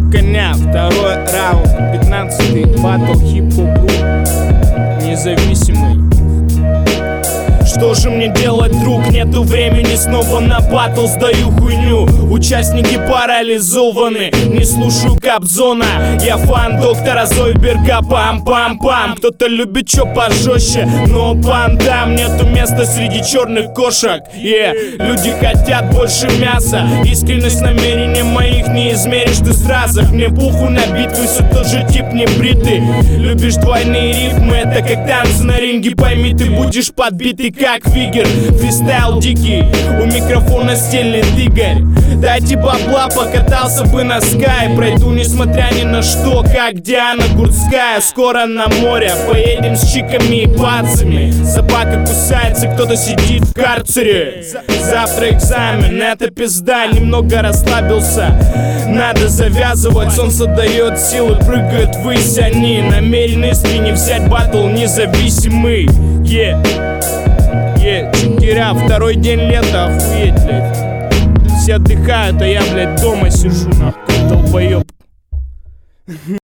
коня, второй раунд, 15-й батл хип-хоп групп независимый. Что же мне делать, друг? Нету времени, снова на батл сдаю хуйню. Участники парализованы, не слушаю Кобзона. Я фан доктора Зойберга, пам-пам-пам. Кто-то любит чё пожестче, но пандам. Нету места среди черных кошек, люди хотят больше мяса. Искренность намерений моих не измеришь ты сразу. Мне похуй на битвы, все тот же тип не бритый. Любишь двойные рифмы, это как танцы на ринге. Пойми, ты будешь подбитый как Вигер. Фристайл дикий, у микрофона стелит Игорь. Дайте бабла, покатался бы на скай. Пройду несмотря ни на что, как Диана Гурцкая. Скоро на море, поедем с чиками и пацами. Собака кусается, кто-то сидит в карцере. Завтра экзамен, это пизда, немного расслабился. Надо завязывать, солнце дает силы, прыгают ввысь. Они намерены искренне взять батл независимый. Чекиря, второй день лета, охуеть, блядь. Все отдыхают, а я, блядь, дома сижу, нахуй, долбоёб.